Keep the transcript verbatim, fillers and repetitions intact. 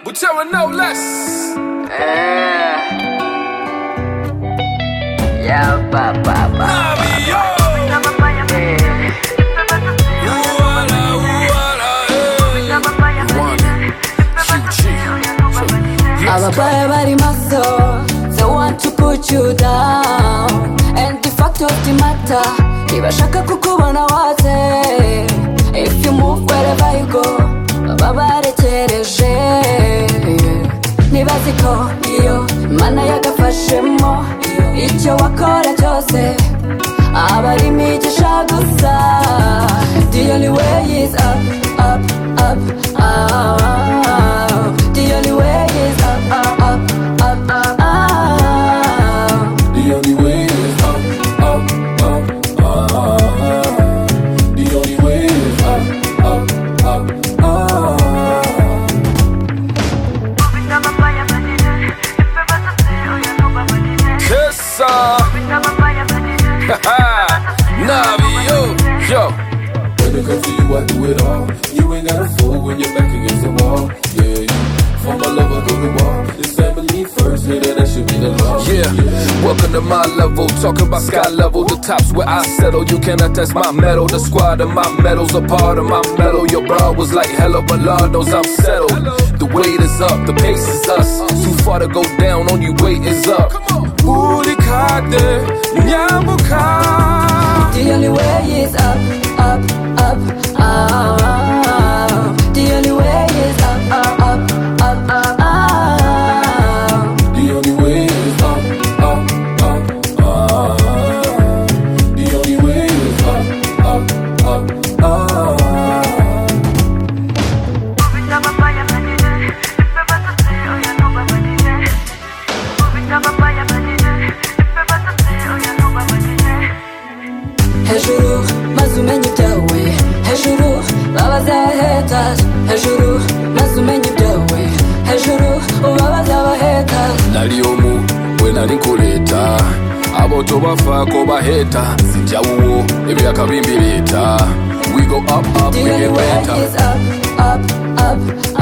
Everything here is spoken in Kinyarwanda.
We're telling no less. Yeah. Yeah, ba ba ba. Navio. Ababaya bari maso, they want to put you down. And the fact of the matter, ntibashaka kukubona waze. If you move wherever you go, baba barekereje. Nibazi ko iyo Imana yagafashemo, icyo wakora cyose aba ari imigisha gusa. The only way is up, up, up, up. The only way is up, up, up, up, up, up. The only way is up, up, up, up. The only way is up, up, up, up. Kessa. Navio. Yo. When it comes to you, I do it all. You ain't got a fool when you're back against the wall. Yeah, you. For my love, I go to war. It's family first, nigga, that should be the law. Yeah. yeah, welcome to my level. Talking about sky level, the top's where I settle. You cannot test my metal. The squad of my medals, a part of my medal. Your bra was like hella ballados, I'm settled. The weight is up, the pace is us. Too far to go down, on you weight is up. Urikade, nyamuka. The only way is up, up, up, up. The only way is up, up, up, up, up, up. The only way is up, up, up, up. The only way is up, up, up, up. Hejuru, maze umenye ibyawe. Hejuru, babaza haters. Hejuru, maze umenye ibyawe. Hejuru, ubabaza aba haters. Nali omu, we nali nkuleta. Abo tobafako baheta. Sinjawuwo, ebyaka bimbireeta. We go up, up, The we only get way better. is up, up, up,